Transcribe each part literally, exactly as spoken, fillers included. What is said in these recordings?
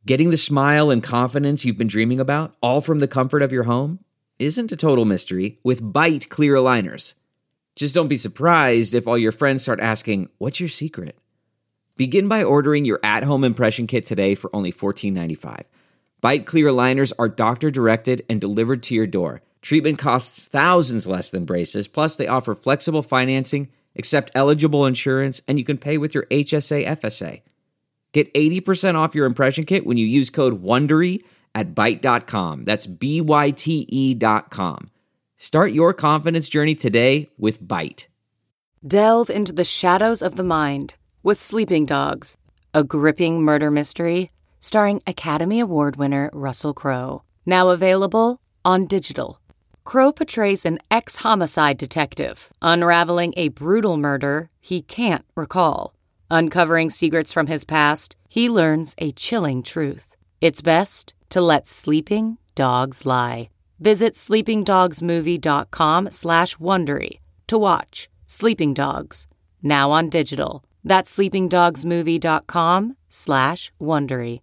Getting the smile and confidence you've been dreaming about, all from the comfort of your home, isn't a total mystery with Byte clear aligners. Just don't be surprised if all your friends start asking, "What's your secret?" Begin by ordering your at-home impression kit today for only fourteen ninety-five. Byte clear aligners are doctor-directed and delivered to your door. Treatment costs thousands less than braces, plus they offer flexible financing, accept eligible insurance, and you can pay with your H S A F S A. Get eighty percent off your impression kit when you use code WONDERY at byte dot com. That's B Y T E dot com. Start your confidence journey today with Byte. Delve into the shadows of the mind with Sleeping Dogs, a gripping murder mystery starring Academy Award winner Russell Crowe. Now available on digital. Crowe portrays an ex-homicide detective unraveling a brutal murder he can't recall. Uncovering secrets from his past, he learns a chilling truth. It's best to let sleeping dogs lie. Visit sleepingdogsmovie.com slash Wondery to watch Sleeping Dogs, now on digital. That's sleepingdogsmovie.com slash Wondery.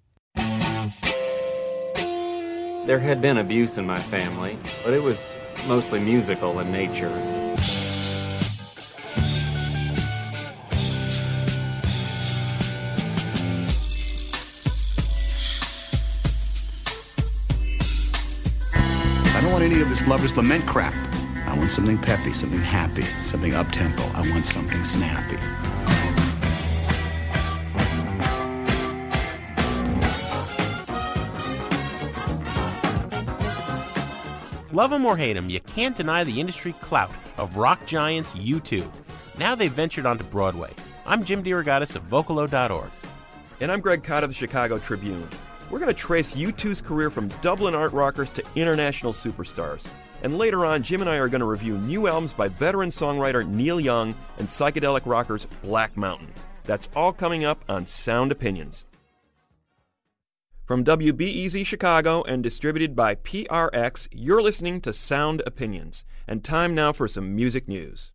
There had been abuse in my family, but it was mostly musical in nature. I don't want any of this lover's lament crap. I want something peppy, something happy, something up-tempo. I want something snappy. Love 'em or hate 'em, you can't deny the industry clout of rock giants U two. Now they've ventured onto Broadway. I'm Jim DeRogatis of Vocalo dot org. And I'm Greg Cott of the Chicago Tribune. We're going to trace U two's career from Dublin art rockers to international superstars. And later on, Jim and I are going to review new albums by veteran songwriter Neil Young and psychedelic rockers Black Mountain. That's all coming up on Sound Opinions. From W B E Z Chicago and distributed by P R X, you're listening to Sound Opinions. And time now for some music news.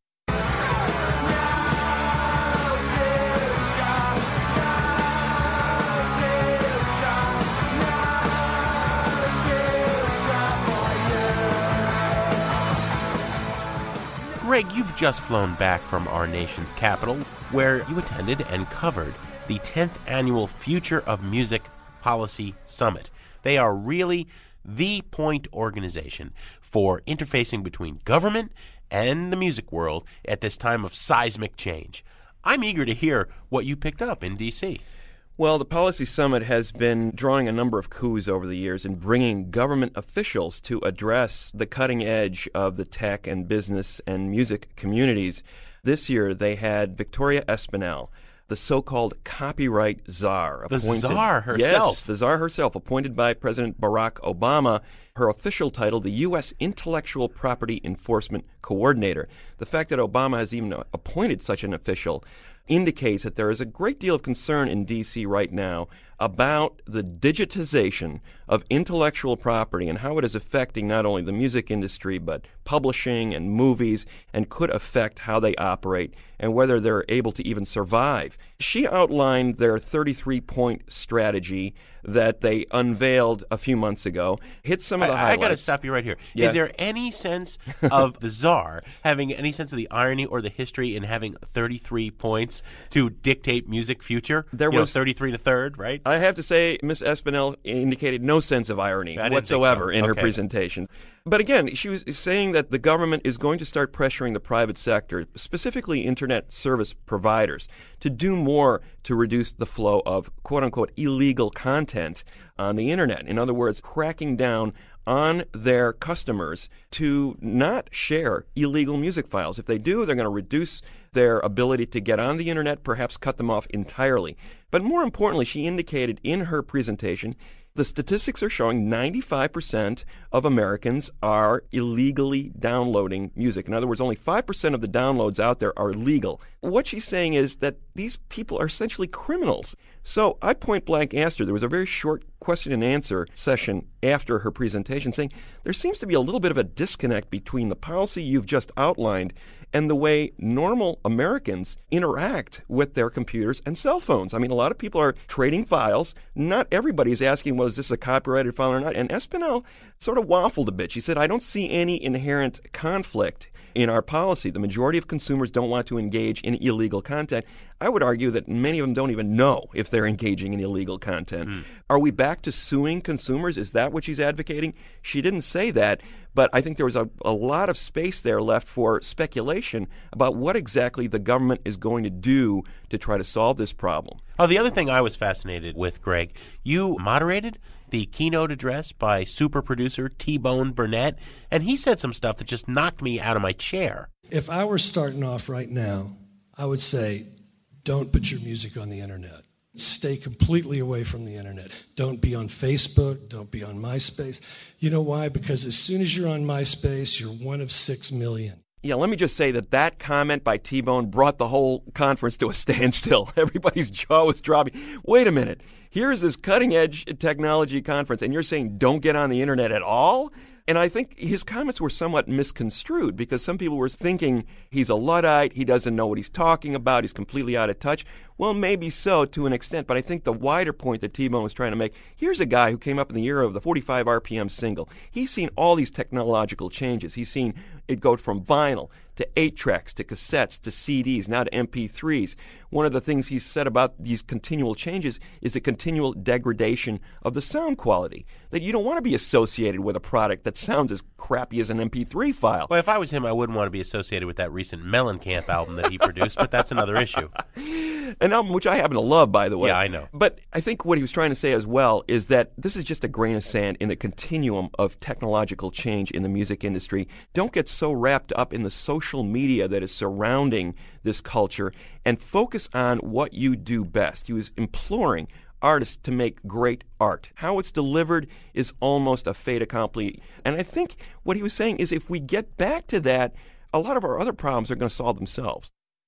Greg, you've just flown back from our nation's capital, where you attended and covered the tenth Annual Future of Music Policy Summit. They are really the point organization for interfacing between government and the music world at this time of seismic change. I'm eager to hear what you picked up in D C Well, the Policy Summit has been drawing a number of coups over the years in bringing government officials to address the cutting edge of the tech and business and music communities. This year, they had Victoria Espinel, the so-called copyright czar. The appointed, czar herself. Yes, the czar herself, appointed by President Barack Obama. Her official title, the U S Intellectual Property Enforcement Coordinator. The fact that Obama has even appointed such an official indicates that there is a great deal of concern in D C right now about the digitization of intellectual property and how it is affecting not only the music industry but publishing and movies, and could affect how they operate and whether they're able to even survive. She outlined their thirty-three point strategy that they unveiled a few months ago. Hit some of the I, highlights. I got to stop you right here. Yeah. Is there any sense of the czar having any sense of the irony or the history in having thirty-three points to dictate music future? There you was know, thirty-three and a third, right? I have to say, Miss Espinel indicated no sense of irony I didn't whatsoever think so. in her Okay. presentation. But again, she was saying that the government is going to start pressuring the private sector, specifically internet service providers, to do more to reduce the flow of quote-unquote illegal content on the internet. In other words, cracking down on their customers to not share illegal music files. If they do, they're going to reduce their ability to get on the internet, perhaps cut them off entirely. But more importantly, she indicated in her presentation, the statistics are showing ninety-five percent of Americans are illegally downloading music. In other words, only five percent of the downloads out there are legal. What she's saying is that these people are essentially criminals. So I point blank asked her, there was a very short question and answer session after her presentation saying there seems to be a little bit of a disconnect between the policy you've just outlined and the way normal Americans interact with their computers and cell phones. I mean, a lot of people are trading files. Not everybody is asking, well, is this a copyrighted file or not? And Espinel sort of waffled a bit. She said, I don't see any inherent conflict in our policy. The majority of consumers don't want to engage in illegal content. I would argue that many of them don't even know if they're engaging in illegal content. Mm. Are we back to suing consumers? Is that what she's advocating? She didn't say that, but I think there was a, a lot of space there left for speculation about what exactly the government is going to do to try to solve this problem. Oh, the other thing I was fascinated with, Greg, you moderated the keynote address by super producer T-Bone Burnett, and he said some stuff that just knocked me out of my chair. If I were starting off right now, I would say, don't put your music on the internet. Stay completely away from the internet. Don't be on Facebook. Don't be on MySpace. You know why? Because as soon as you're on MySpace, you're one of six million. Yeah, let me just say that that comment by T-Bone brought the whole conference to a standstill. Everybody's jaw was dropping. Wait a minute. Here's this cutting-edge technology conference, and you're saying don't get on the internet at all? And I think his comments were somewhat misconstrued because some people were thinking he's a Luddite, he doesn't know what he's talking about, he's completely out of touch. Well, maybe so to an extent, but I think the wider point that T-Bone was trying to make, here's a guy who came up in the era of the forty-five R P M single. He's seen all these technological changes. He's seen it go from vinyl to eight tracks to cassettes to C Ds, now to M P threes. One of the things he's said about these continual changes is the continual degradation of the sound quality, that you don't want to be associated with a product that sounds as crappy as an M P three file. Well, if I was him, I wouldn't want to be associated with that recent Mellencamp album that he produced, but that's another issue. An album which I happen to love, by the way. Yeah, I know. But I think what he was trying to say as well is that this is just a grain of sand in the continuum of technological change in the music industry. Don't get so wrapped up in the social media that is surrounding this culture and focus on what you do best. He was imploring artists to make great art. How it's delivered is almost a fait accompli. And I think what he was saying is if we get back to that, a lot of our other problems are going to solve themselves.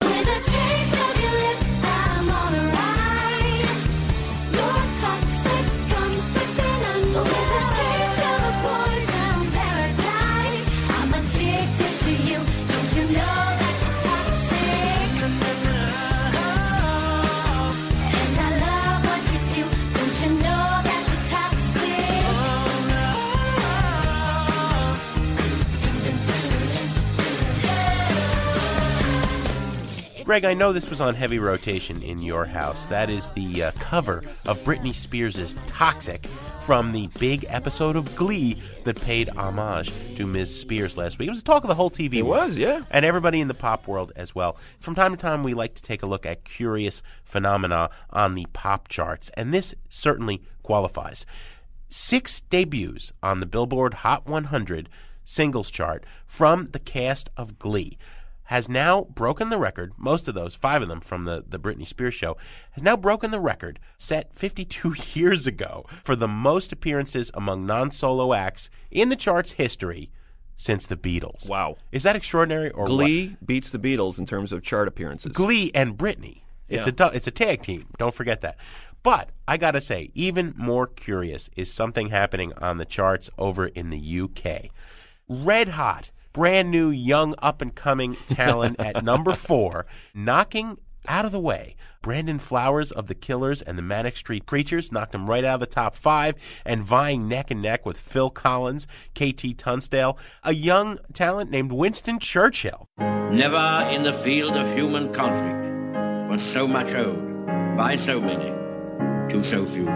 Greg, I know this was on heavy rotation in your house. That is the uh, cover of Britney Spears' Toxic from the big episode of Glee that paid homage to Miz Spears last week. It was the talk of the whole T V it world. It was, yeah. And everybody in the pop world as well. From time to time, we like to take a look at curious phenomena on the pop charts, and this certainly qualifies. Six debuts on the Billboard Hot one hundred singles chart from the cast of Glee has now broken the record, most of those, five of them from the, the Britney Spears show, has now broken the record set fifty-two years ago for the most appearances among non-solo acts in the chart's history since the Beatles. Wow. Is that extraordinary or Glee what? beats the Beatles in terms of chart appearances. Glee and Britney. It's, yeah. a, it's a tag team. Don't forget that. But I got to say, even more curious is something happening on the charts over in the U K. Red Hot. Brand new, young, up-and-coming talent at number four, knocking out of the way. Brandon Flowers of The Killers and the Manic Street Preachers knocked him right out of the top five and vying neck and neck with Phil Collins, K T Tunstall, a young talent named Winston Churchill. Never in the field of human conflict was so much owed by so many to so few.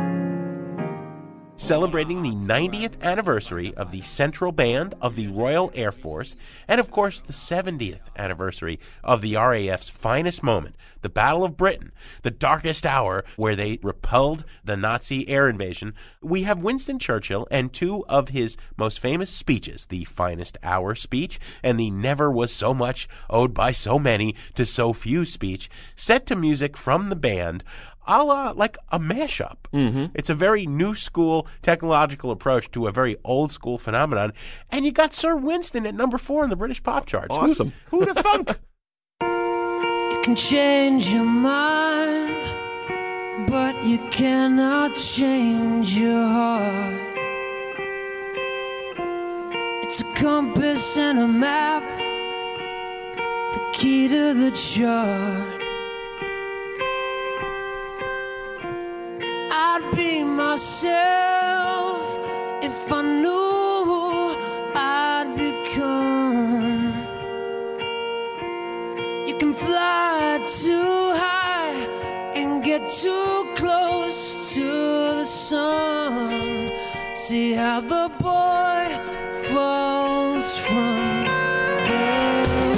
Celebrating the ninetieth anniversary of the Central Band of the Royal Air Force, and of course the seventieth anniversary of the R A F's finest moment, the Battle of Britain, the darkest hour where they repelled the Nazi air invasion, we have Winston Churchill and two of his most famous speeches, the Finest Hour speech and the Never Was So Much Owed by So Many to So Few speech, set to music from the band, a la like a mashup. Mm-hmm. It's a very new school technological approach to a very old school phenomenon. And you got Sir Winston at number four in the British pop charts. Awesome. Who, who'd have thunk? You can change your mind, but you cannot change your heart. It's a compass and a map, the key to the chart. I'd be myself if I knew I'd become. You can fly too high and get too close to the sun. See how the boy falls from the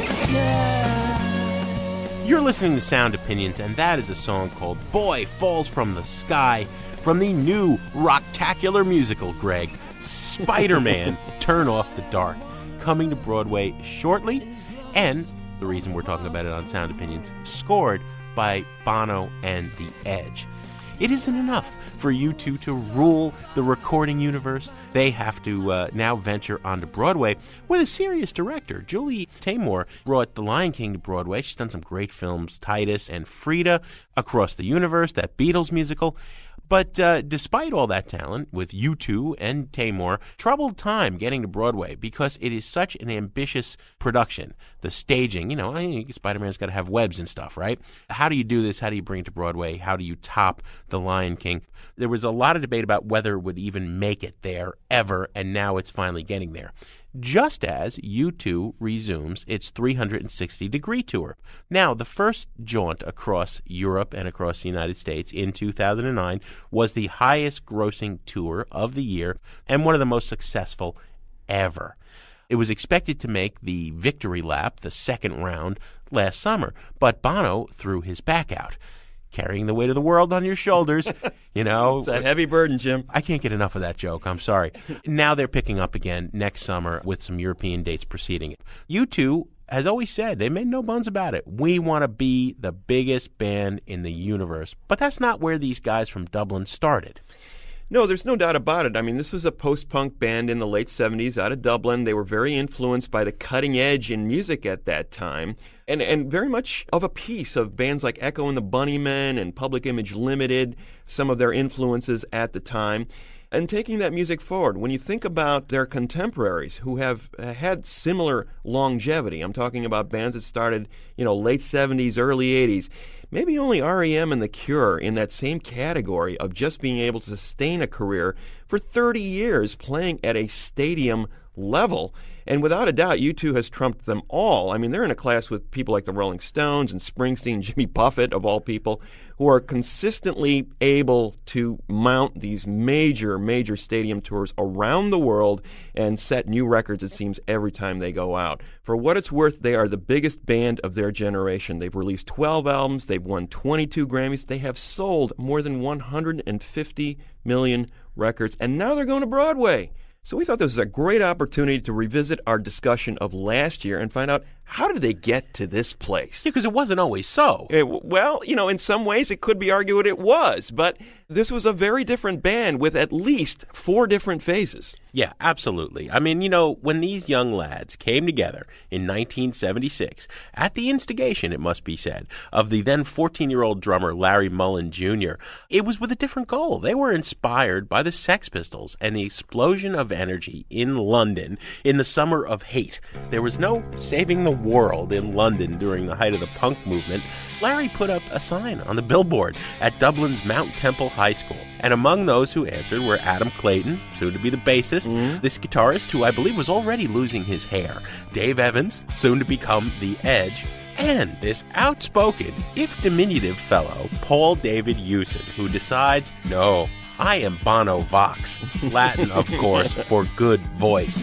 sky. You're listening to Sound Opinions, and that is a song called Boy Falls from the Sky from the new rocktacular musical, Greg, Spider-Man Turn Off the Dark, coming to Broadway shortly, and the reason we're talking about it on Sound Opinions, scored by Bono and The Edge. It isn't enough for U two to rule the recording universe. They have to uh, now venture onto Broadway with a serious director. Julie Taymor brought The Lion King to Broadway. She's done some great films, Titus and Frida, Across the Universe, that Beatles musical. But uh, despite all that talent, with U two and Taymor, troubled time getting to Broadway because it is such an ambitious production. The staging, you know, I mean, Spider-Man's got to have webs and stuff, right? How do you do this? How do you bring it to Broadway? How do you top The Lion King? There was a lot of debate about whether it would even make it there ever, and now it's finally getting there. Just as U two resumes its three hundred sixty degree tour. Now, the first jaunt across Europe and across the United States in two thousand nine was the highest grossing tour of the year and one of the most successful ever. It was expected to make the victory lap, the second round, last summer, but Bono threw his back out. Carrying the weight of the world on your shoulders, you know. It's a heavy burden, Jim. I can't get enough of that joke. I'm sorry. Now they're picking up again next summer with some European dates preceding it. U two has always said, they made no bones about it, we want to be the biggest band in the universe. But that's not where these guys from Dublin started. No, there's no doubt about it. I mean, this was a post-punk band in the late seventies out of Dublin. They were very influenced by the cutting edge in music at that time, and and very much of a piece of bands like Echo and the Bunnymen and Public Image Limited, some of their influences at the time. And taking that music forward, when you think about their contemporaries who have had similar longevity, I'm talking about bands that started, you know, late seventies, early eighties, maybe only R E M and The Cure in that same category of just being able to sustain a career for thirty years playing at a stadium level. And without a doubt, U two has trumped them all. I mean, they're in a class with people like the Rolling Stones and Springsteen, Jimmy Buffett, of all people, who are consistently able to mount these major, major stadium tours around the world and set new records, it seems, every time they go out. For what it's worth, they are the biggest band of their generation. They've released twelve albums. They've won twenty-two Grammys. They have sold more than one hundred fifty million records. And now they're going to Broadway. So we thought this was a great opportunity to revisit our discussion of last year and find out, how did they get to this place? Because it wasn't always so. It, well, you know, in some ways it could be argued it was, but this was a very different band with at least four different phases. Yeah, absolutely. I mean, you know, when these young lads came together in nineteen seventy-six, at the instigation, it must be said, of the then fourteen-year-old drummer Larry Mullen Junior, it was with a different goal. They were inspired by the Sex Pistols and the explosion of energy in London in the summer of hate. There was no saving the world in London during the height of the punk movement. Larry put up a sign on the billboard at Dublin's Mount Temple High School. And among those who answered were Adam Clayton, soon to be the bassist, mm-hmm. this guitarist who I believe was already losing his hair, Dave Evans, soon to become The Edge, and this outspoken, if diminutive fellow, Paul David Hewson, who decides, no, I am Bono Vox, Latin, of course, for good voice.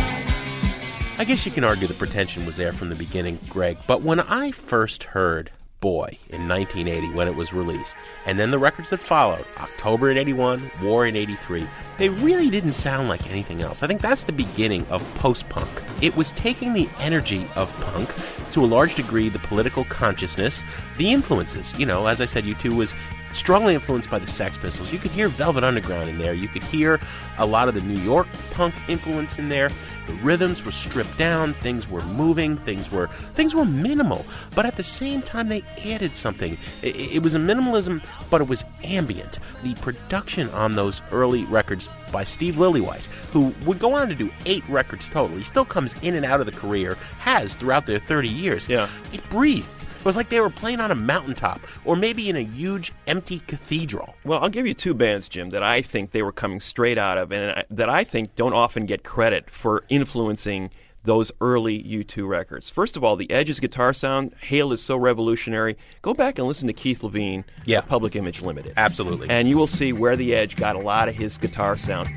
I guess you can argue the pretension was there from the beginning, Greg, but when I first heard Boy in nineteen eighty when it was released. And then the records that followed, October in eighty-one, War in eighty-three, they really didn't sound like anything else. I think that's the beginning of post-punk. It was taking the energy of punk, to a large degree the political consciousness, the influences. You know, as I said, U two was strongly influenced by the Sex Pistols. You could hear Velvet Underground in there. You could hear a lot of the New York punk influence in there. The rhythms were stripped down, things were moving, things were things were minimal, but at the same time they added something. It, it was a minimalism, but it was ambient. The production on those early records by Steve Lillywhite, who would go on to do eight records total. He still comes in and out of the career, has throughout their thirty years. Yeah. It breathed. It was like they were playing on a mountaintop, or maybe in a huge, empty cathedral. Well, I'll give you two bands, Jim, that I think they were coming straight out of, and I, that I think don't often get credit for influencing those early U two records. First of all, the Edge's guitar sound, Hail is so revolutionary. Go back and listen to Keith Levine, yeah. Public Image Limited. Absolutely. And you will see where the Edge got a lot of his guitar sound.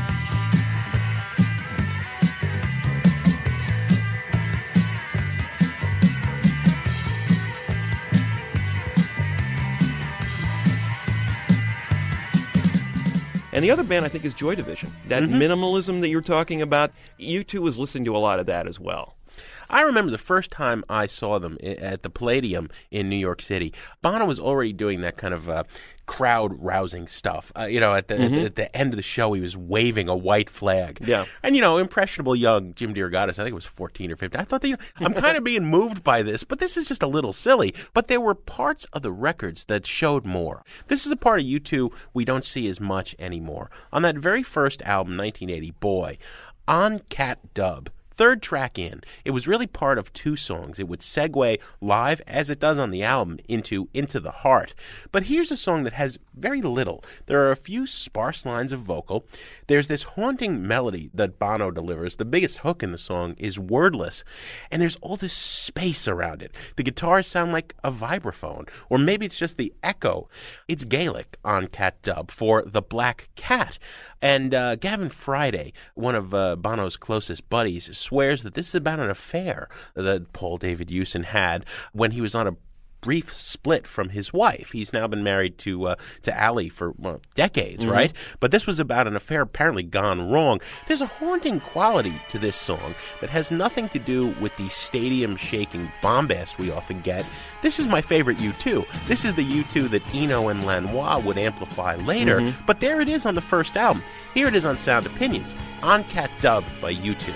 And the other band, I think, is Joy Division. That mm-hmm. minimalism that you're talking about, U two was listening to a lot of that as well. I remember the first time I saw them at the Palladium in New York City. Bono was already doing that kind of uh, crowd-rousing stuff. Uh, you know, at the, mm-hmm. at the at the end of the show, he was waving a white flag. Yeah. And, you know, impressionable young Jim DeRogatis, I think it was fourteen or fifteen. I thought, that, you know, I'm kind of being moved by this, but this is just a little silly. But there were parts of the records that showed more. This is a part of U two we don't see as much anymore. On that very first album, nineteen eighty, Boy, on Cat Dub, third track in, it was really part of two songs. It would segue live, as it does on the album, into Into the Heart. But here's a song that has very little. There are a few sparse lines of vocal. There's this haunting melody that Bono delivers. The biggest hook in the song is wordless. And there's all this space around it. The guitars sound like a vibraphone, or maybe it's just the echo. It's Gaelic on Cat Dub for The Black Cat. And uh, Gavin Friday, one of uh, Bono's closest buddies, swears that this is about an affair that Paul David Hewson had when he was on a brief split from his wife. He's now been married to uh, to Allie for well, decades, mm-hmm. right? But this was about an affair apparently gone wrong. There's a haunting quality to this song that has nothing to do with the stadium-shaking bombast we often get. This is my favorite U two. This is the U two that Eno and Lanois would amplify later, mm-hmm. but there it is on the first album. Here it is on Sound Opinions, on Cat Dub by U two.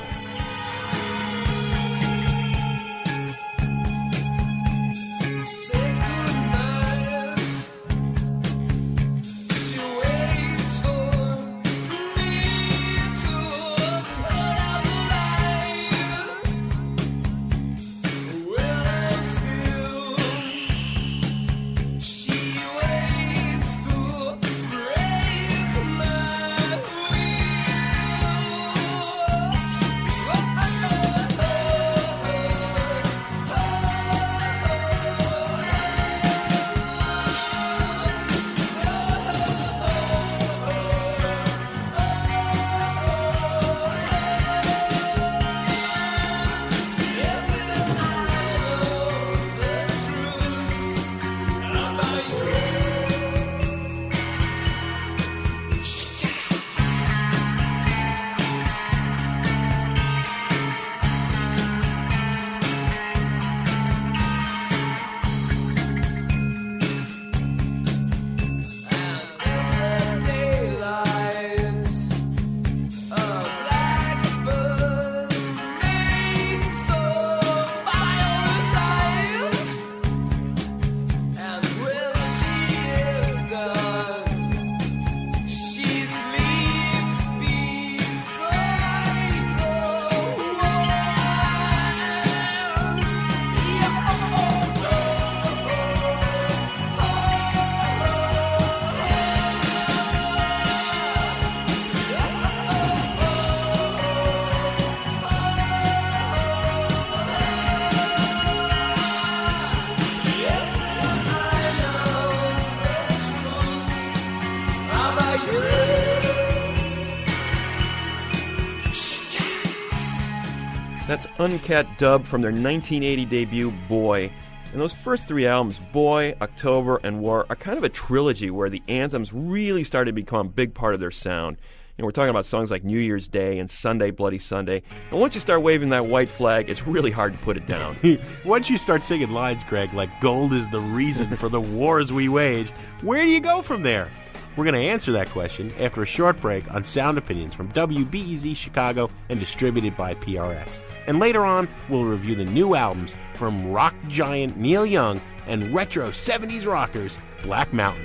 That's Uncat Dub from their nineteen eighty debut, Boy. And those first three albums, Boy, October, and War, are kind of a trilogy where the anthems really started to become a big part of their sound. You know, we're talking about songs like New Year's Day and Sunday, Bloody Sunday. And once you start waving that white flag, it's really hard to put it down. Once you start singing lines, Greg, like gold is the reason for the wars we wage, where do you go from there? We're going to answer that question after a short break on Sound Opinions from W B E Z Chicago and distributed by P R X. And later on, we'll review the new albums from rock giant Neil Young and retro seventies rockers Black Mountain.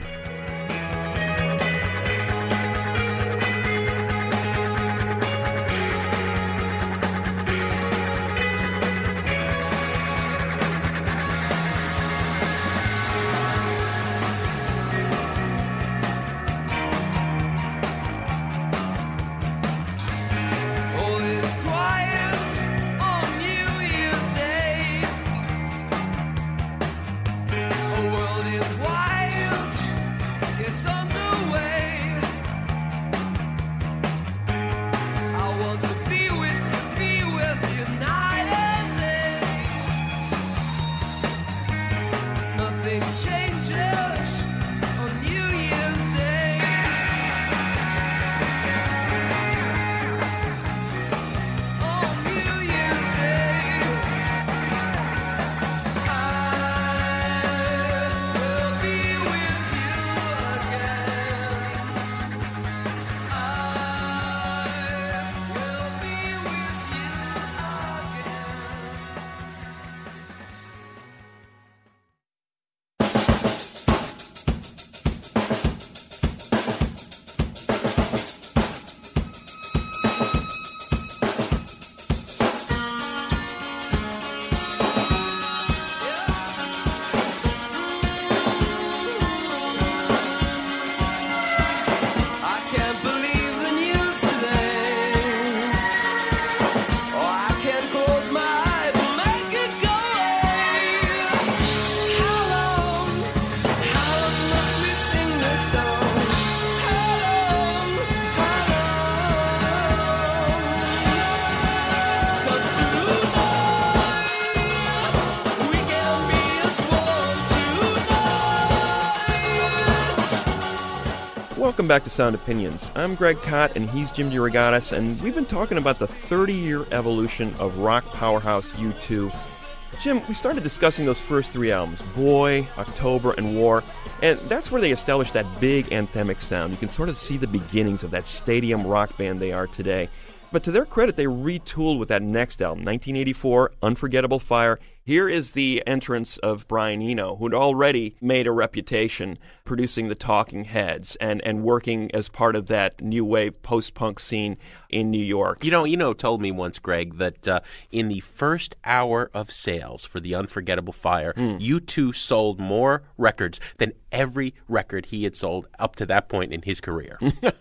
Welcome back to Sound Opinions. I'm Greg Kot, and he's Jim DeRogatis, and we've been talking about the thirty-year evolution of rock powerhouse U two. Jim, we started discussing those first three albums, Boy, October, and War, and that's where they established that big anthemic sound. You can sort of see the beginnings of that stadium rock band they are today. But to their credit, they retooled with that next album, nineteen eighty-four, Unforgettable Fire. Here is the entrance of Brian Eno, who'd already made a reputation producing the Talking Heads and, and working as part of that new wave post-punk scene in New York. You know, Eno told me once, Greg, that uh, in the first hour of sales for the Unforgettable Fire, mm. U two sold more records than every record he had sold up to that point in his career.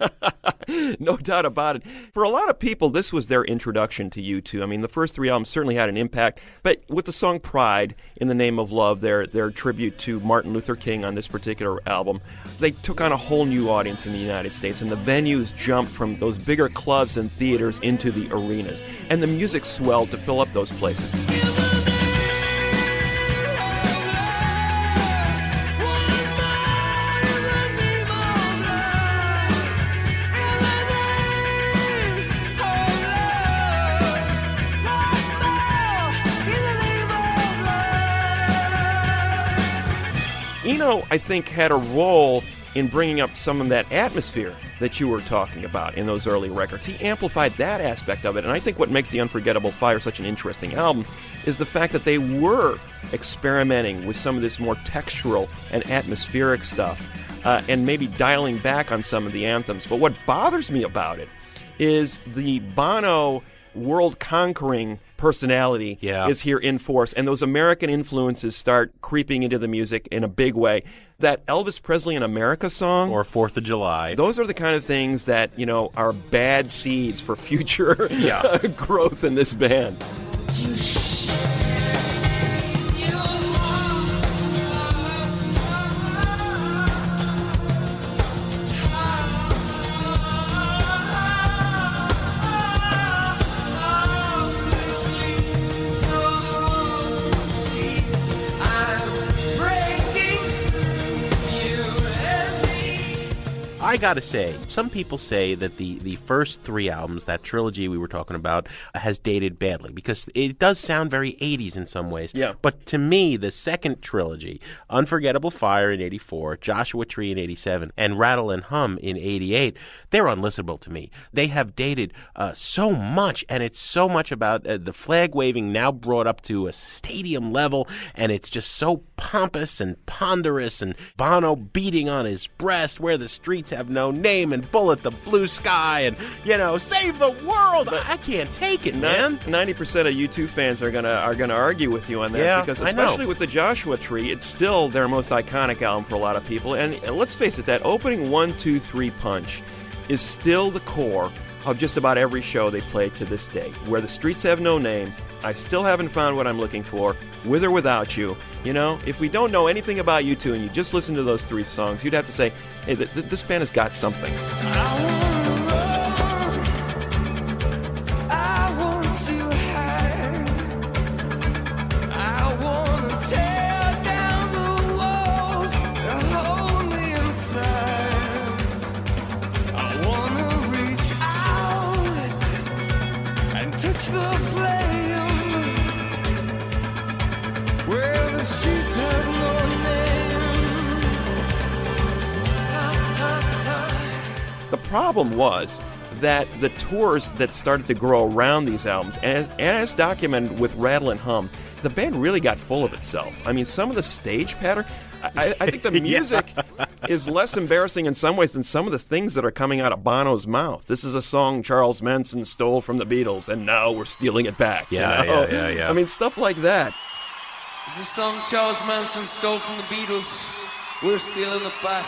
No doubt about it. For a lot of people, this was their introduction to U two. I mean, the first three albums certainly had an impact, but with the song Pride, In the Name of Love, their, their tribute to Martin Luther King on this particular album, they took on a whole new audience in the United States, and the venues jumped from those bigger clubs and theaters into the arenas, and the music swelled to fill up those places. Eno, I think, had a role in bringing up some of that atmosphere that you were talking about in those early records. He amplified that aspect of it, and I think what makes The Unforgettable Fire such an interesting album is the fact that they were experimenting with some of this more textural and atmospheric stuff, uh, and maybe dialing back on some of the anthems. But what bothers me about it is the Bono world-conquering personality yeah. is here in force, and those American influences start creeping into the music in a big way. That Elvis Presley in America song, or Fourth of July, those are the kind of things that, you know, are bad seeds for future yeah. growth in this band. I I gotta say, some people say that the, the first three albums, that trilogy we were talking about, uh, has dated badly because it does sound very eighties in some ways. Yeah. But to me, the second trilogy, Unforgettable Fire in eighty-four, Joshua Tree in eighty-seven, and Rattle and Hum in eighty-eight, they're unlistenable to me. They have dated uh, so much, and it's so much about uh, the flag waving now brought up to a stadium level, and it's just so pompous and ponderous, and Bono beating on his breast where the streets have no name, and Bullet the Blue Sky, and, you know, save the world. But I can't take it, man. ninety percent of U two fans are gonna are gonna argue with you on that, yeah, because I especially know. with the Joshua Tree, it's still their most iconic album for a lot of people. And let's face it, that opening one, two, three punch is still the core of just about every show they play to this day. Where the streets have no name, I still haven't found what I'm looking for, With or Without You. You know, if we don't know anything about U two and you just listen to those three songs, you'd have to say, hey, th- th- this band has got something. The problem was that the tours that started to grow around these albums, as, as documented with Rattle and Hum, the band really got full of itself. I mean, some of the stage pattern, I, I think the music yeah. is less embarrassing in some ways than some of the things that are coming out of Bono's mouth. This is a song Charles Manson stole from the Beatles, and now we're stealing it back. Yeah, you know? yeah, yeah, yeah. I mean, stuff like that. This is a song Charles Manson stole from the Beatles. We're stealing it back.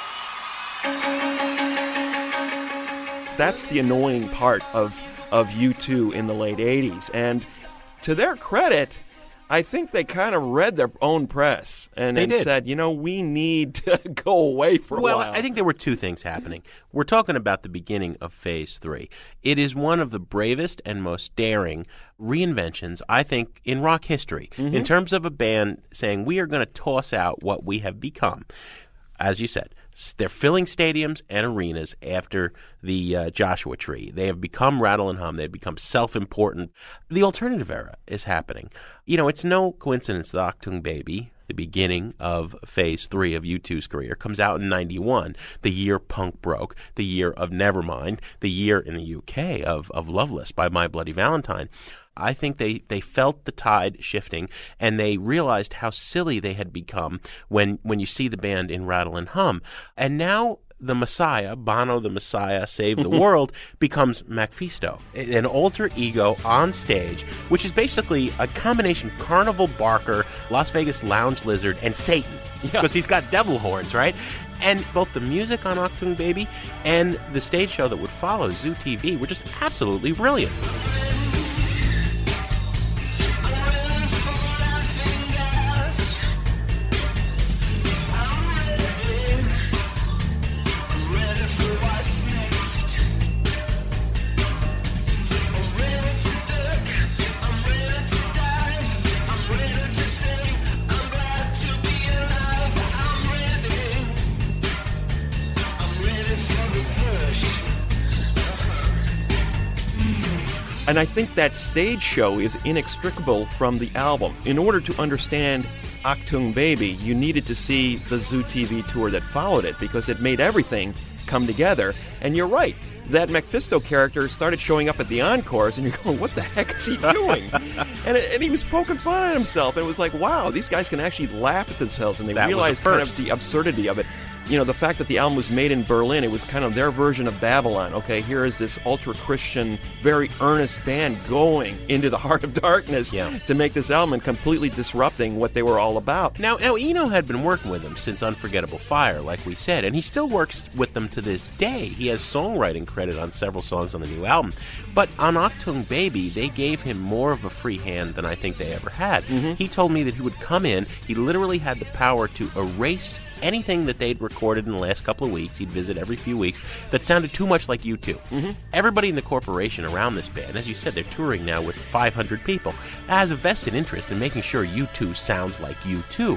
That's the annoying part of, of U two in the late eighties. And to their credit, I think they kind of read their own press and, and said, you know, we need to go away for a well, while. Well, I think there were two things happening. We're talking about the beginning of Phase three. It is one of the bravest and most daring reinventions, I think, in rock history, mm-hmm. in terms of a band saying, we are going to toss out what we have become. As you said, they're filling stadiums and arenas after the uh, Joshua Tree. They have become Rattle and Hum. They've become self-important. The alternative era is happening. You know, it's no coincidence that Achtung Baby, the beginning of Phase three of U two's career, comes out in ninety-one, the year punk broke, the year of Nevermind, the year in the U K of, of Loveless by My Bloody Valentine. I think they, they felt the tide shifting, and they realized how silly they had become when, when you see the band in Rattle and Hum. And now the Messiah, Bono the Messiah, Save the World, becomes Macfisto, an alter ego on stage, which is basically a combination Carnival Barker, Las Vegas Lounge Lizard, and Satan, because yeah. he's got devil horns, right? And both the music on Achtung Baby and the stage show that would follow, Zoo T V, were just absolutely brilliant. And I think that stage show is inextricable from the album. In order to understand Achtung Baby, you needed to see the Zoo T V tour that followed it, because it made everything come together. And you're right, that Macfisto character started showing up at the encores, and you're going, what the heck is he doing? and, and he was poking fun at himself, and it was like, wow, these guys can actually laugh at themselves, and they that realized kind of the absurdity of it. You know, the fact that the album was made in Berlin, it was kind of their version of Babylon. Okay, here is this ultra-Christian, very earnest band going into the heart of darkness yeah. to make this album and completely disrupting what they were all about. Now, now, Eno had been working with them since Unforgettable Fire, like we said, and he still works with them to this day. He has songwriting credit on several songs on the new album. But on Achtung Baby, they gave him more of a free hand than I think they ever had. Mm-hmm. He told me that he would come in, he literally had the power to erase anything that they'd recorded in the last couple of weeks. He'd visit every few weeks that sounded too much like U two. Mm-hmm. Everybody in the corporation around this band, as you said, they're touring now with five hundred people, has a vested interest in making sure U two sounds like U two.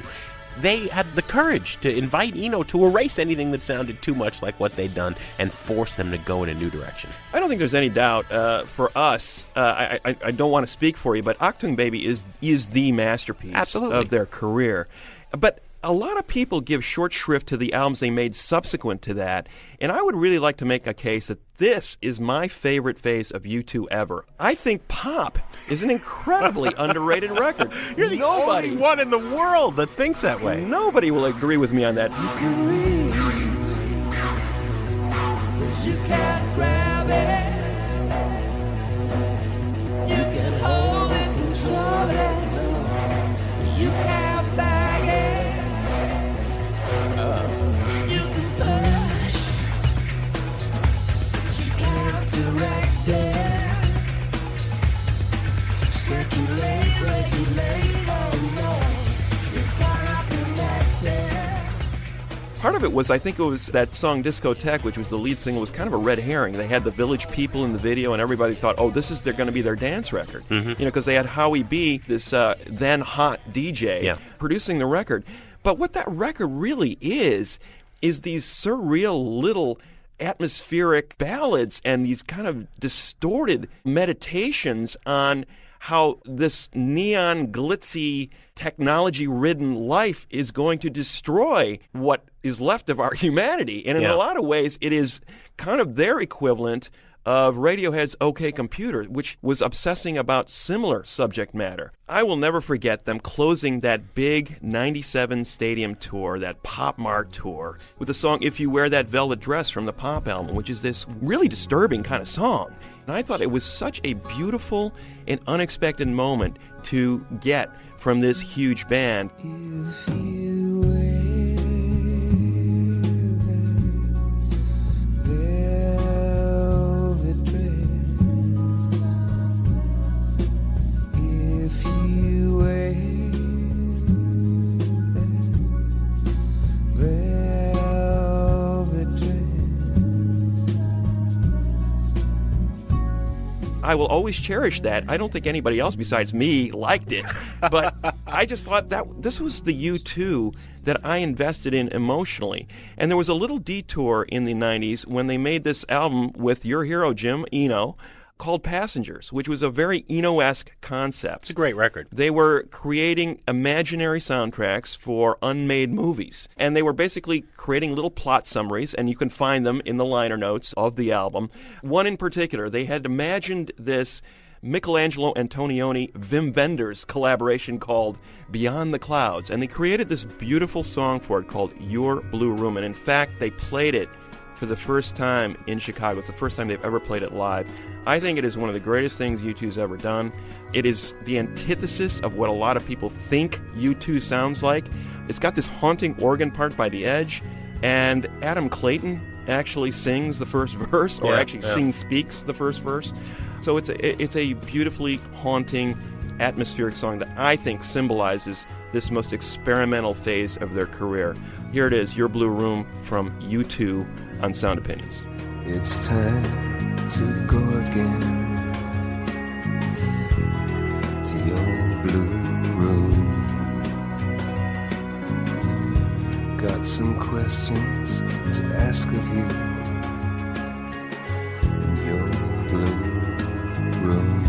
they had the courage to invite Eno to erase anything that sounded too much like what they'd done and force them to go in a new direction. I don't think there's any doubt. Uh, for us, uh, I, I, I don't want to speak for you, but Achtung Baby is is the masterpiece Absolutely. of their career. But a lot of people give short shrift to the albums they made subsequent to that, and I would really like to make a case that this is my favorite phase of U two ever. I think Pop is an incredibly underrated record. You're the Nobody, only one in the world that thinks that way. Nobody will agree with me on that. You can reach, but you can't grab it. You can hold it, control it. You can't bag it. You can push, but you can't direct it. Circulate, regulate, oh no, you cannot connect it. Part of it was, I think it was that song Discotheque, which was the lead single, was kind of a red herring. They had the Village People in the video, and everybody thought, oh, this is they're going to be their dance record. Mm-hmm. You know, because they had Howie B, this uh, then hot D J, yeah. producing the record. But what that record really is, is these surreal little atmospheric ballads and these kind of distorted meditations on how this neon, glitzy, technology-ridden life is going to destroy what is left of our humanity. And in Yeah. a lot of ways, it is kind of their equivalent of Radiohead's OK Computer, which was obsessing about similar subject matter. I will never forget them closing that big ninety-seven stadium tour, that Pop Mart tour, with the song If You Wear That Velvet Dress from the Pop album, which is this really disturbing kind of song. And I thought it was such a beautiful and unexpected moment to get from this huge band. If you wear that velvet dress, if you wear that velvet dress. I will always cherish that. I don't think anybody else besides me liked it, but I just thought that this was the U two that I invested in emotionally. And there was a little detour in the nineties when they made this album with your hero, Jim Eno, called Passengers, which was a very Eno-esque concept. It's a great record. They were creating imaginary soundtracks for unmade movies. And they were basically creating little plot summaries, and you can find them in the liner notes of the album. One in particular, they had imagined this Michelangelo Antonioni Wim Wenders collaboration called Beyond the Clouds, and they created this beautiful song for it called Your Blue Room. And in fact, they played it for the first time in Chicago. It's the first time they've ever played it live. I think it is one of the greatest things U two's ever done. It is the antithesis of what a lot of people think U two sounds like. It's got this haunting organ part by the edge, and Adam Clayton actually sings the first verse, or Yeah, actually yeah. sings, speaks the first verse. So it's a, it's a beautifully haunting, atmospheric song that I think symbolizes this most experimental phase of their career. Here it is, Your Blue Room from U two on Sound Opinions. It's time to go again to your blue room. Got some questions to ask of you in your blue room.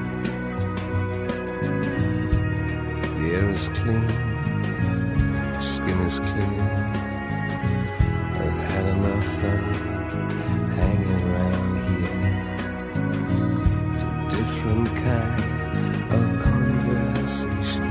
The air is clean, your skin is clear. I've had enough fun hanging around here. It's a different kind of conversation.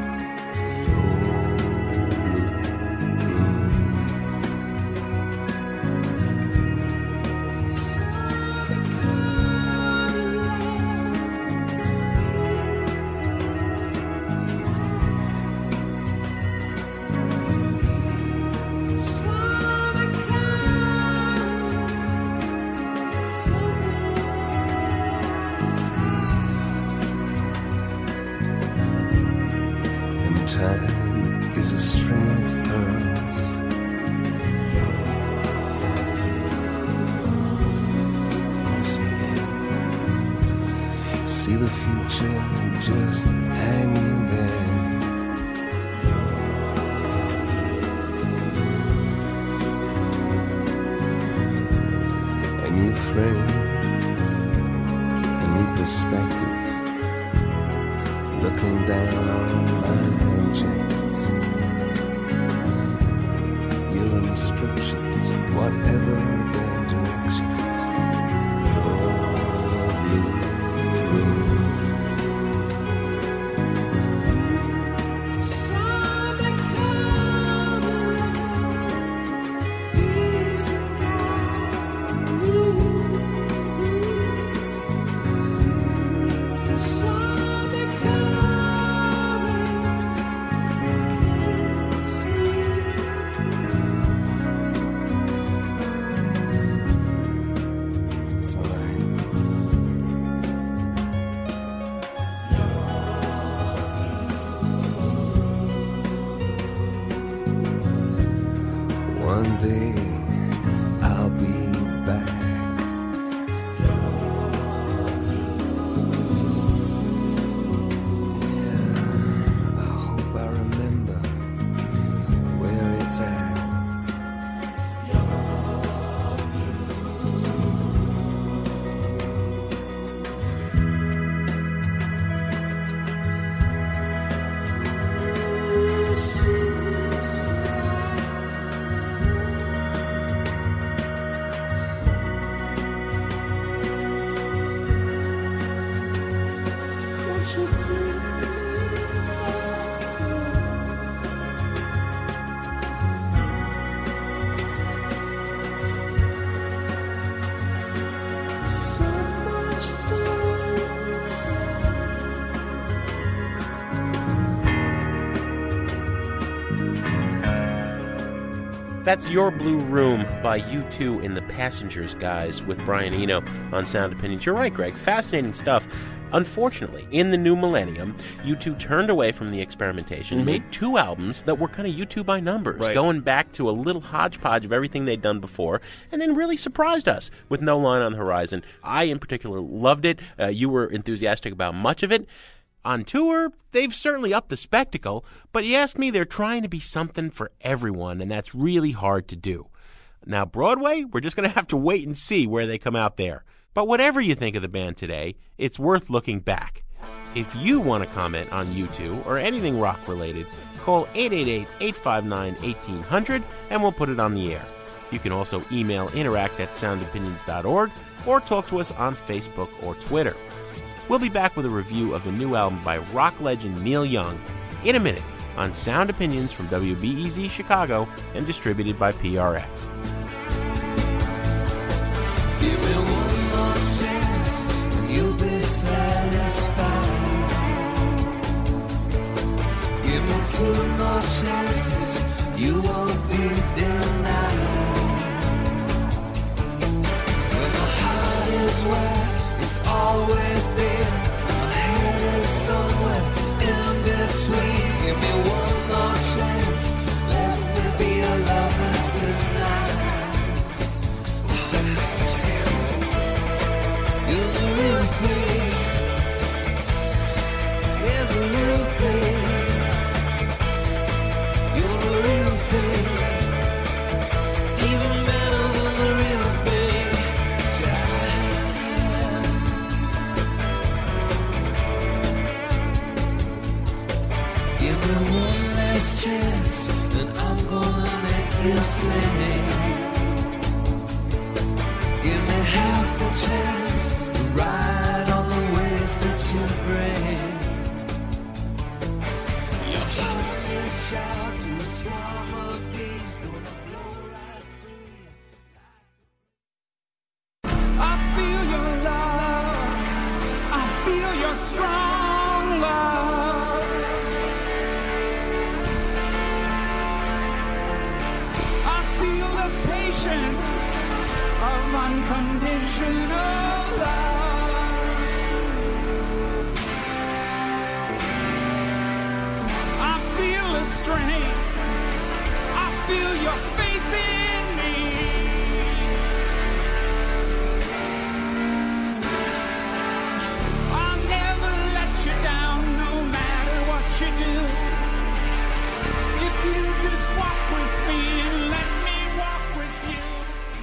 Time is a string of pearls. Once again, see the future just hanging there. bring a new perspective, looking down on my objectives. Your instructions, whatever their directions. Your blue room. One day I'll be back. Yeah, I hope I remember where it's at. That's Your Blue Room by U two in the Passengers, guys, with Brian Eno on Sound Opinions. You're right, Greg. Fascinating stuff. Unfortunately, in the new millennium, U two turned away from the experimentation, mm-hmm. made two albums that were kind of U two by numbers, right. going back to a little hodgepodge of everything they'd done before, and then really surprised us with No Line on the Horizon. I, in particular, loved it. Uh, you were enthusiastic about much of it. On tour, they've certainly upped the spectacle, but you ask me, they're trying to be something for everyone, and that's really hard to do. Now, Broadway, we're just going to have to wait and see where they come out there. But whatever you think of the band today, it's worth looking back. If you want to comment on U two or anything rock-related, call eight eight eight, eight five nine, one eight zero zero and we'll put it on the air. You can also email interact at sound opinions dot org or talk to us on Facebook or Twitter. We'll be back with a review of the new album by rock legend Neil Young in a minute on Sound Opinions from W B E Z Chicago and distributed by P R X. Give me one more chance and you'll be satisfied. Give me two more chances, you won't be denied. When the heart is where it's always been, my head is somewhere in between. Give me one more chance, let me be a lover tonight. You're the real thing, you're the real thing, you're the real thing, even better than the real thing. Give me one last chance, and I'm gonna make you sing. Give me half a chance to ride on the waves that you bring. Your heart reach out to a swarm of bees, gonna blow right through you. I feel your love, I feel your strong love. I feel the patience of unconditional love. I feel the strength, I feel your faith in me. I'll never let you down no matter what you do. If you just walk with me and let me walk with you.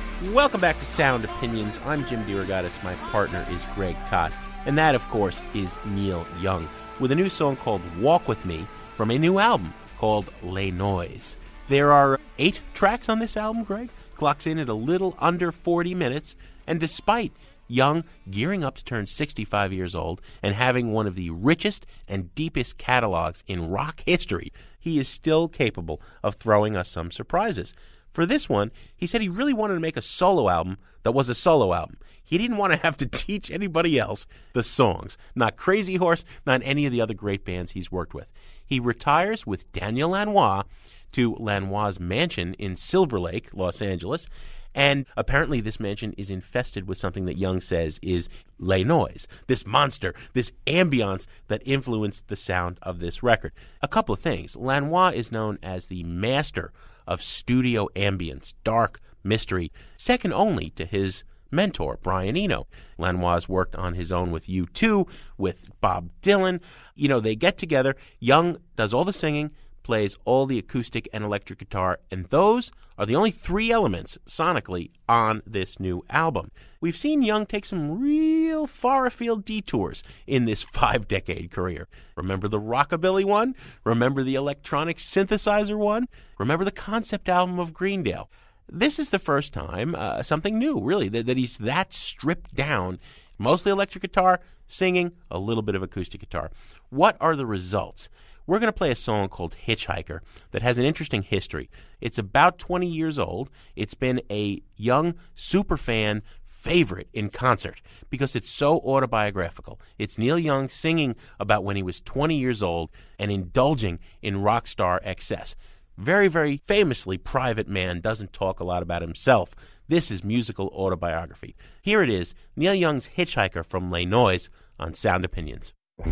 Welcome back to Sound Opinions. I'm Jim DeRogatis. My partner is Greg Kot. And that, of course, is Neil Young, with a new song called Walk With Me from a new album called Les Noise. There are eight tracks on this album, Greg. Clocks in at a little under forty minutes. And despite Young gearing up to turn sixty-five years old and having one of the richest and deepest catalogs in rock history, he is still capable of throwing us some surprises. For this one, he said he really wanted to make a solo album that was a solo album. He didn't want to have to teach anybody else the songs. Not Crazy Horse, not any of the other great bands he's worked with. He retires with Daniel Lanois to Lanois' mansion in Silver Lake, Los Angeles, and apparently this mansion is infested with something that Young says is Les Noise, this monster, this ambiance that influenced the sound of this record. A couple of things. Lanois is known as the master of studio ambience, dark mystery, second only to his mentor, Brian Eno. Lanois worked on his own with U two, with Bob Dylan. You know, they get together. Young does all the singing, plays all the acoustic and electric guitar, and those are the only three elements sonically on this new album. We've seen Young take some real far-afield detours in this five-decade career. Remember the rockabilly one? Remember the electronic synthesizer one? Remember the concept album of Greendale? This is the first time, uh, something new, really, that, that he's that stripped down, mostly electric guitar, singing, a little bit of acoustic guitar. What are the results? We're going to play a song called Hitchhiker that has an interesting history. It's about twenty years old. It's been a Young superfan favorite in concert because it's so autobiographical. It's Neil Young singing about when he was twenty years old and indulging in rock star excess. Very, very famously private man, doesn't talk a lot about himself. This is musical autobiography. Here it is, Neil Young's Hitchhiker from Les Noise on Sound Opinions.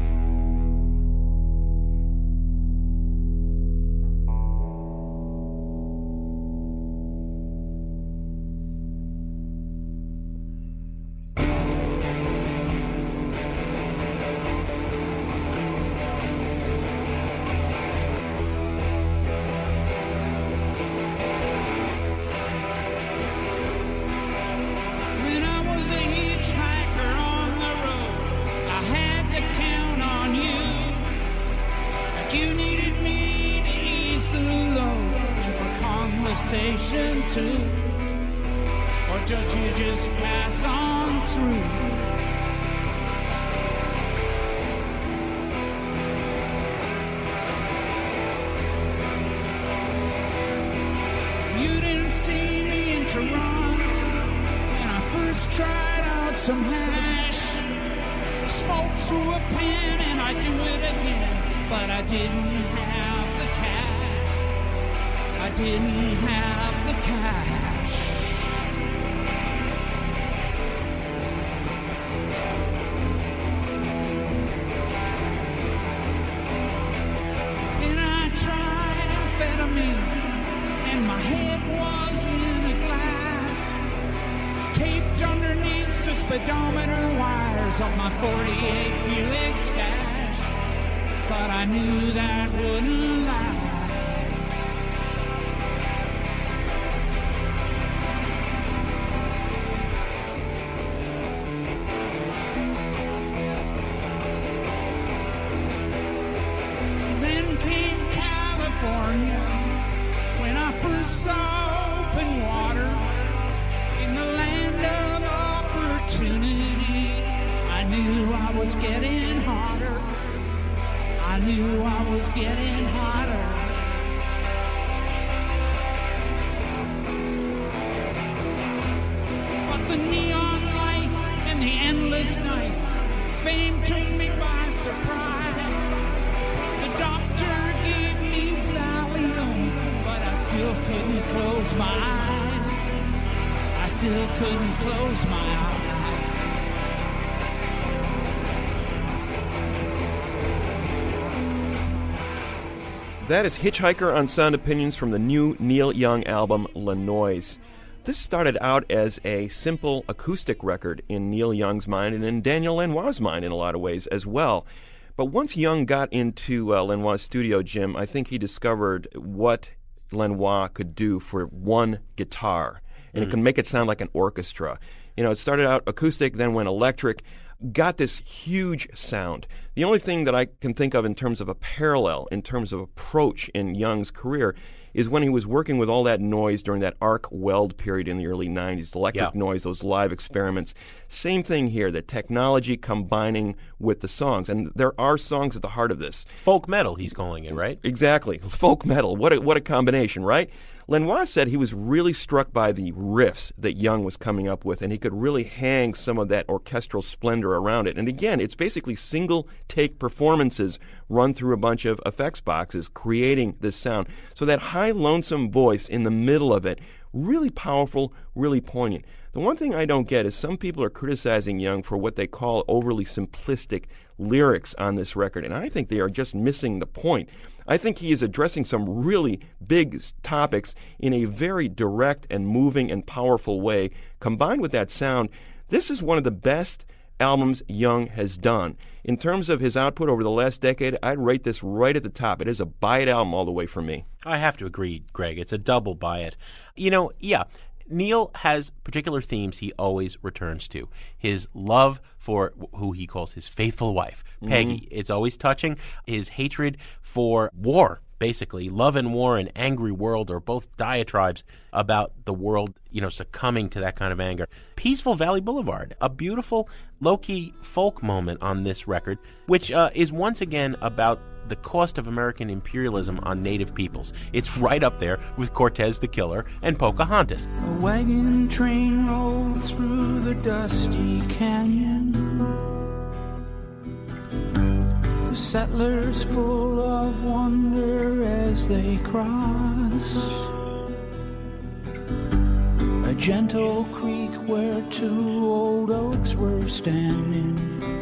Too, or did you just pass on through? You didn't see me in Toronto when I first tried out some hash. Smoked through a pen and I'd do it again, but I didn't have the cash. I didn't have the cash. Then I tried amphetamine, and my head was in a glass, taped underneath the speedometer wires of my forty-eight Buick stash. But I knew that wouldn't last. When I first saw open water in the land of opportunity, I knew I was getting hotter. I knew I was getting hotter. But the neon lights and the endless nights, fame took me by surprise. The doctor gave me Valium, but I still couldn't close my eyes. I still couldn't close my eyes. That is Hitchhiker on Sound Opinions from the new Neil Young album, Les Noise. This started out as a simple acoustic record in Neil Young's mind and in Daniel Lanois' mind in a lot of ways as well. But once Young got into uh, Lanois' studio, Jim, I think he discovered what Lanois could do for one guitar. and mm. it can make it sound like an orchestra. You know, it started out acoustic, then went electric, got this huge sound. The only thing that I can think of in terms of a parallel, in terms of approach in Young's career, is when he was working with all that noise during that arc weld period in the early nineties, electric yeah. noise, those live experiments. Same thing here, the technology combining with the songs. And there are songs at the heart of this. Folk metal, he's calling it, right? Exactly. Folk metal. What a, what a combination, right? Lenoir said he was really struck by the riffs that Young was coming up with, and he could really hang some of that orchestral splendor around it. And again, it's basically single-take performances run through a bunch of effects boxes, creating this sound. So that high, lonesome voice in the middle of it, really powerful, really poignant. The one thing I don't get is some people are criticizing Young for what they call overly simplistic lyrics on this record, and I think they are just missing the point. I think he is addressing some really big topics in a very direct and moving and powerful way. Combined with that sound, this is one of the best albums Young has done. In terms of his output over the last decade, I'd rate this right at the top. It is a buy-it album all the way for me. I have to agree, Greg. It's a double buy-it. You know, yeah, Neil has particular themes he always returns to. His love for who he calls his faithful wife, Peggy. Mm-hmm. It's always touching. His hatred for war, basically. Love and War and Angry World are both diatribes about the world, you know, succumbing to that kind of anger. Peaceful Valley Boulevard, a beautiful, low-key folk moment on this record, which uh, is once again about the cost of American imperialism on native peoples. It's right up there with Cortez the Killer and Pocahontas. A wagon train rolled through the dusty canyon. The settlers full of wonder as they crossed a gentle creek where two old oaks were standing.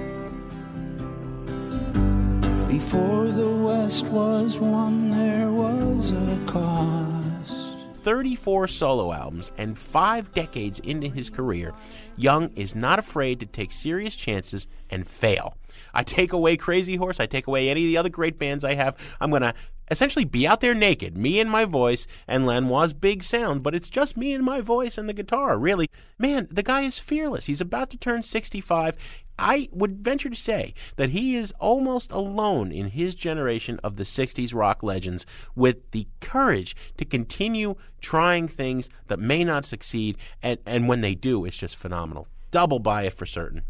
Before the West was won, there was a cost. thirty-four solo albums and five decades into his career, Young is not afraid to take serious chances and fail. I take away Crazy Horse, I take away any of the other great bands I have, I'm going to essentially be out there naked, me and my voice and Lanoir's big sound, but it's just me and my voice and the guitar, really. Man, the guy is fearless. He's about to turn sixty-five. I would venture to say that he is almost alone in his generation of the sixties rock legends with the courage to continue trying things that may not succeed, and, and when they do, it's just phenomenal. Double buy it for certain.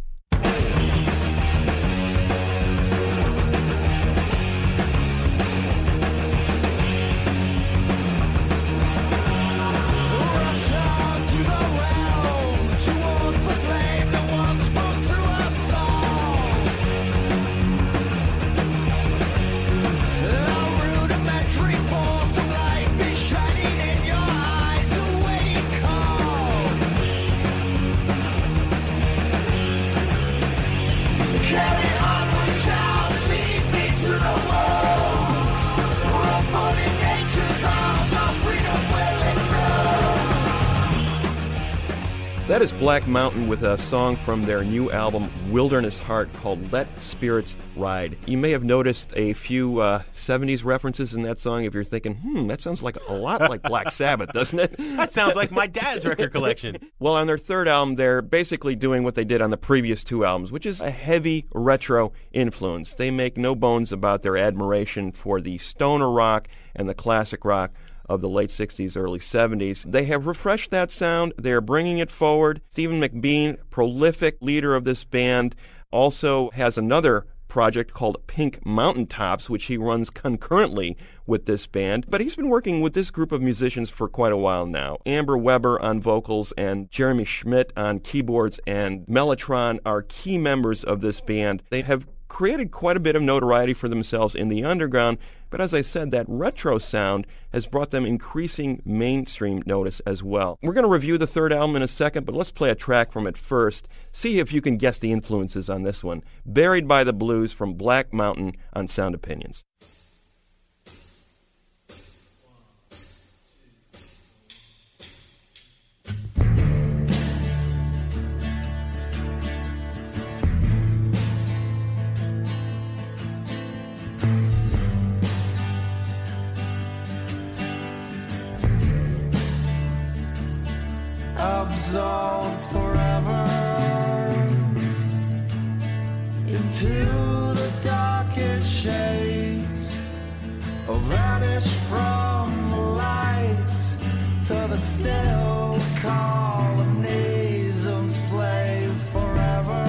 That is Black Mountain with a song from their new album, Wilderness Heart, called Let Spirits Ride. You may have noticed a few uh, seventies references in that song if you're thinking, hmm, that sounds like a lot like Black Sabbath, doesn't it? That sounds like my dad's record collection. Well, on their third album, they're basically doing what they did on the previous two albums, which is a heavy retro influence. They make no bones about their admiration for the stoner rock and the classic rock of the late sixties, early seventies. They have refreshed that sound. They are bringing it forward. Stephen McBean, prolific leader of this band, also has another project called Pink Mountaintops, which he runs concurrently with this band. But he's been working with this group of musicians for quite a while now. Amber Weber on vocals and Jeremy Schmidt on keyboards and Mellotron are key members of this band. They have created quite a bit of notoriety for themselves in the underground, but as I said, that retro sound has brought them increasing mainstream notice as well. We're going to review the third album in a second, but let's play a track from it first. See if you can guess the influences on this one. Buried by the Blues from Black Mountain on Sound Opinions. absorbed forever into the darkest shades, or vanish from the light to the still colonies enslaved forever,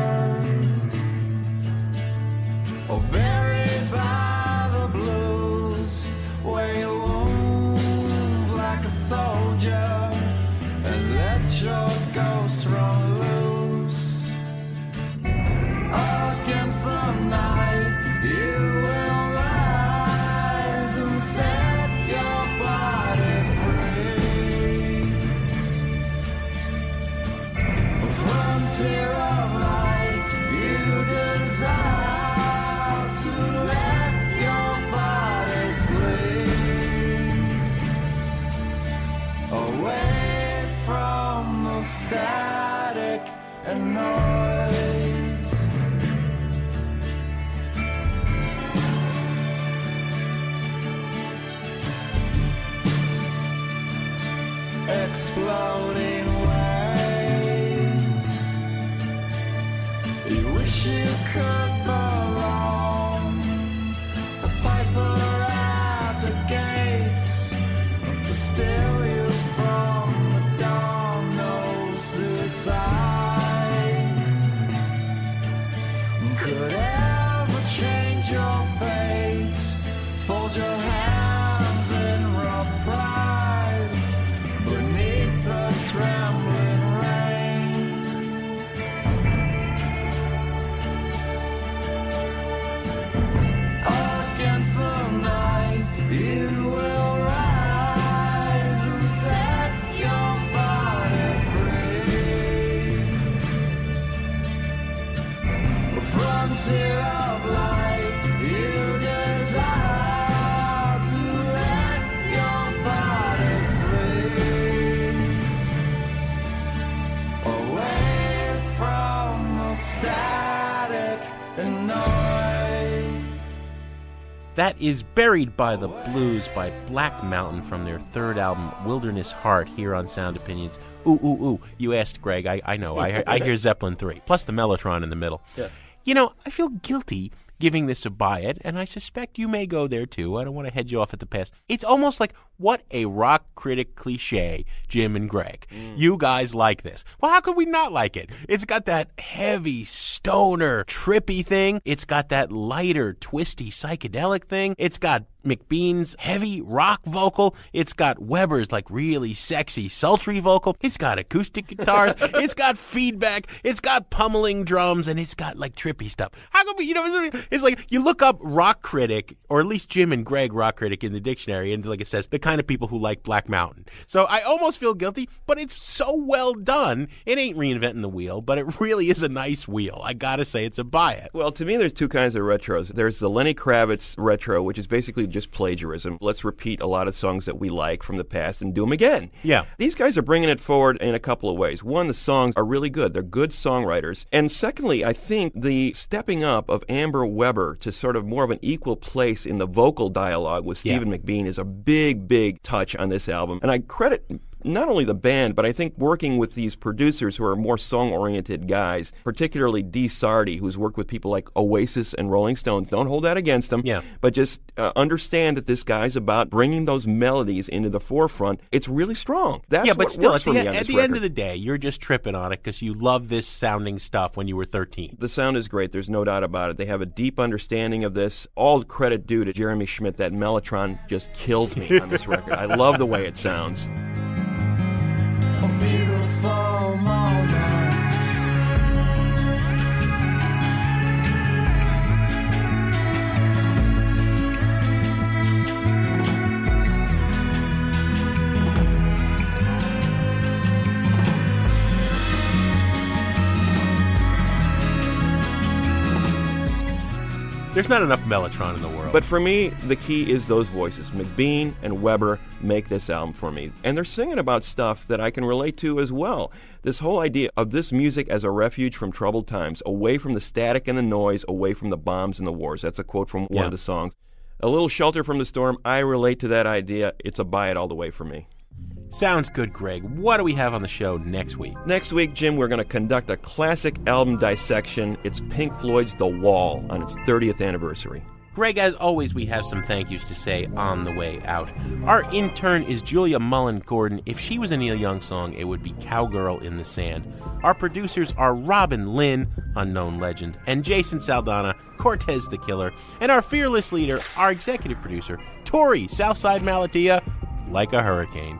or buried by the blues where you wounds like a soldier and let your ghost run loose. Against the night you will rise and set your body free. A frontier of light you desire to let your body sleep, away from the static and noise. Exploding waves, you wish you could belong, a piper at the gates to steal you from the dawn. No suicide could ever change your fate. Fold your hands in raw pride beneath the trembling rain. Against the night you will rise and set your body free. A frontier of light you desire to let your body sleep, away from the static and noise. That is Buried by the Blues by Black Mountain from their third album, Wilderness Heart, here on Sound Opinions. Ooh, ooh, ooh. You asked, Greg. I, I know. I, I hear Zeppelin three, plus the Mellotron in the middle. Yeah. You know, I feel guilty giving this a buy it, and I suspect you may go there too. I don't want to head you off at the pass. It's almost like, what a rock critic cliche, Jim and Greg. Mm. You guys like this. Well, how could we not like it? It's got that heavy, stoner, trippy thing. It's got that lighter, twisty, psychedelic thing. It's got McBean's heavy rock vocal. It's got Weber's like really sexy, sultry vocal. It's got acoustic guitars. It's got feedback. It's got pummeling drums, and it's got like trippy stuff. How come we, you know, it's like you look up rock critic, or at least Jim and Greg rock critic in the dictionary, and like it says, the kind of people who like Black Mountain. So I almost feel guilty, but it's so well done. It ain't reinventing the wheel, but it really is a nice wheel. I gotta say, it's a buy it. Well, to me, there's two kinds of retros. There's the Lenny Kravitz retro, which is basically just plagiarism. Let's repeat a lot of songs that we like from the past and do them again. Yeah. These guys are bringing it forward in a couple of ways. One, the songs are really good. They're good songwriters. And secondly, I think the stepping up of Amber Weber to sort of more of an equal place in the vocal dialogue with Stephen Yeah. McBean is a big, big touch on this album. And I credit not only the band, but I think working with these producers who are more song-oriented guys, particularly Dee Sardy, who's worked with people like Oasis and Rolling Stones. Don't hold that against him, yeah. but just uh, understand that this guy's about bringing those melodies into the forefront. It's really strong. That's yeah, but what still, works at for the, me on at this the record. end of the day, you're just tripping on it because you love this sounding stuff when you were thirteen. The sound is great. There's no doubt about it. They have a deep understanding of this. All credit due to Jeremy Schmidt. That Mellotron just kills me on this record. I love the way it sounds. Beautiful moments. There's not enough Mellotron in the world. But for me, the key is those voices. McBean and Weber make this album for me. And they're singing about stuff that I can relate to as well. This whole idea of this music as a refuge from troubled times, away from the static and the noise, away from the bombs and the wars. That's a quote from one Yeah. of the songs. A little shelter from the storm. I relate to that idea. It's a buy it all the way for me. Sounds good, Greg. What do we have on the show next week? Next week, Jim, we're going to conduct a classic album dissection. It's Pink Floyd's The Wall on its thirtieth anniversary. Greg, as always, we have some thank yous to say on the way out. Our intern is Julia Mullen-Gordon. If she was a Neil Young song, it would be Cowgirl in the Sand. Our producers are Robin Lynn, unknown legend, and Jason Saldana, Cortez the Killer. And our fearless leader, our executive producer, Tori Southside Malatia, like a hurricane.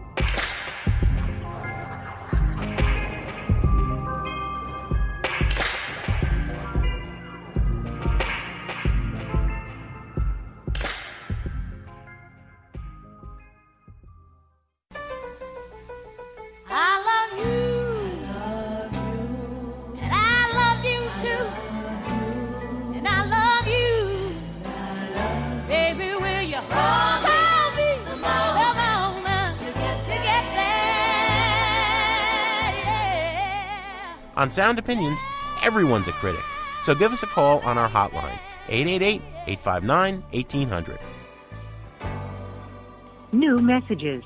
On Sound Opinions, everyone's a critic. So give us a call on our hotline, eight eight eight, eight five nine, one eight zero zero. New messages.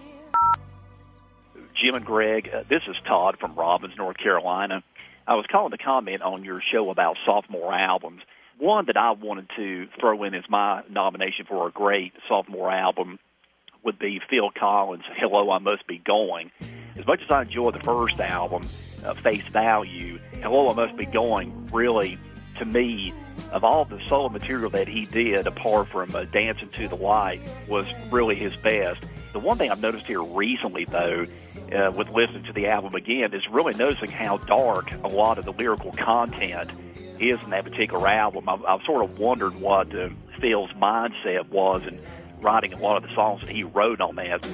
Jim and Greg, uh, this is Todd from Robbins, North Carolina. I was calling to comment on your show about sophomore albums. One that I wanted to throw in as my nomination for a great sophomore album would be Phil Collins' Hello, I Must Be Going. As much as I enjoyed the first album, uh, Face Value, Hello, I Must Be Going really, to me, of all the solo material that he did, apart from uh, Dancing to the Light, was really his best. The one thing I've noticed here recently, though, uh, with listening to the album again, is really noticing how dark a lot of the lyrical content is in that particular album. I've, I've sort of wondered what uh, Phil's mindset was in writing a lot of the songs that he wrote on that.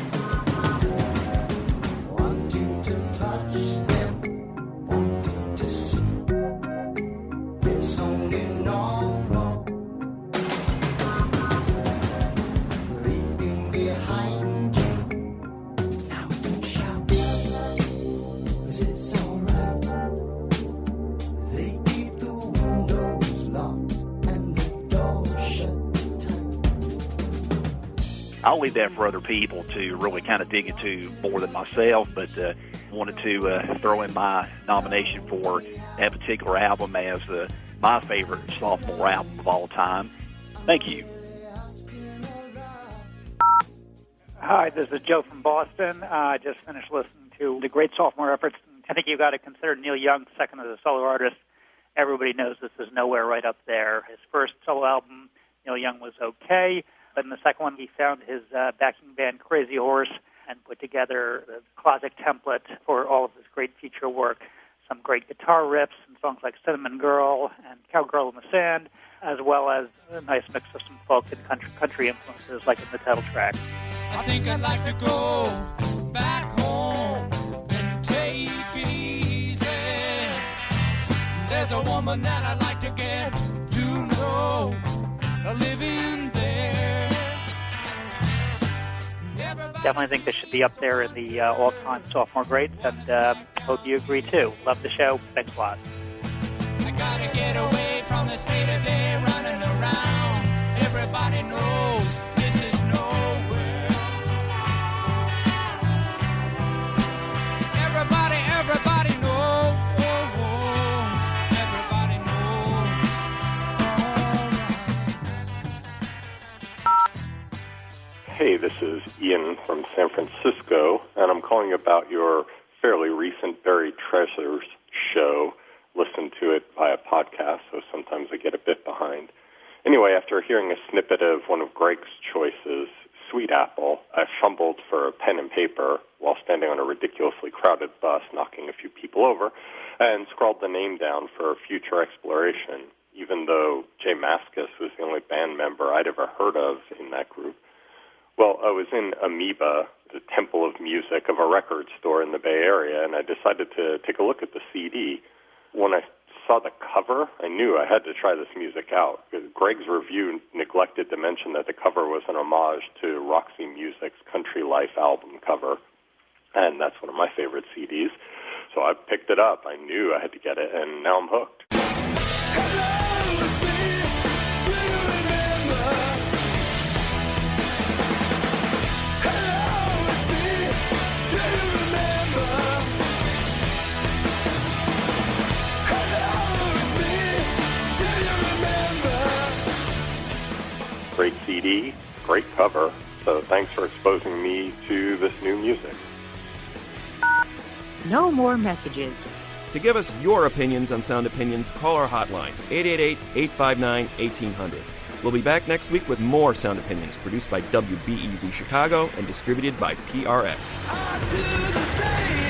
I'll leave that for other people to really kind of dig into more than myself, but uh, wanted to uh, throw in my nomination for that particular album as uh, my favorite sophomore album of all time. Thank you. Hi, this is Joe from Boston. Uh, I just finished listening to the great sophomore efforts. I think you've got to consider Neil Young second as a solo artist. Everybody knows this is nowhere right up there. His first solo album, Neil Young, was okay. But in the second one, he found his uh, backing band Crazy Horse and put together a classic template for all of his great feature work. Some great guitar riffs and songs like Cinnamon Girl and Cowgirl in the Sand, as well as a nice mix of some folk and country, country influences like in the title track. I think I'd like to go back home and take it easy. There's a woman that I'd like to get to know, living there. Definitely think this should be up there in the uh, all-time sophomore greats, and um, hope you agree too. Love the show. Thanks a lot. I gotta get away from the state of day running around. Everybody knows this is nowhere. Everybody, everybody knows. Everybody knows. All right. Hey, this is Ian from San Francisco, and I'm calling about your fairly recent Buried Treasures show. Listen to it via podcast, so sometimes I get a bit behind. Anyway, after hearing a snippet of one of Greg's choices, Sweet Apple, I fumbled for a pen and paper while standing on a ridiculously crowded bus, knocking a few people over, and scrawled the name down for future exploration, even though Jay Mascis was the only band member I'd ever heard of in that group. Well, I was in Amoeba, the temple of music of a record store in the Bay Area, and I decided to take a look at the C D. When I saw the cover, I knew I had to try this music out. Greg's review neglected to mention that the cover was an homage to Roxy Music's Country Life album cover, and that's one of my favorite C Ds. So I picked it up. I knew I had to get it, and now I'm hooked. Hello, it's me. C D. Great cover. So thanks for exposing me to this new music. No more messages. To give us your opinions on Sound Opinions, call our hotline, eight eight eight, eight five nine, one eight hundred. We'll be back next week with more Sound Opinions, produced by W B E Z Chicago and distributed by P R X. I do the same.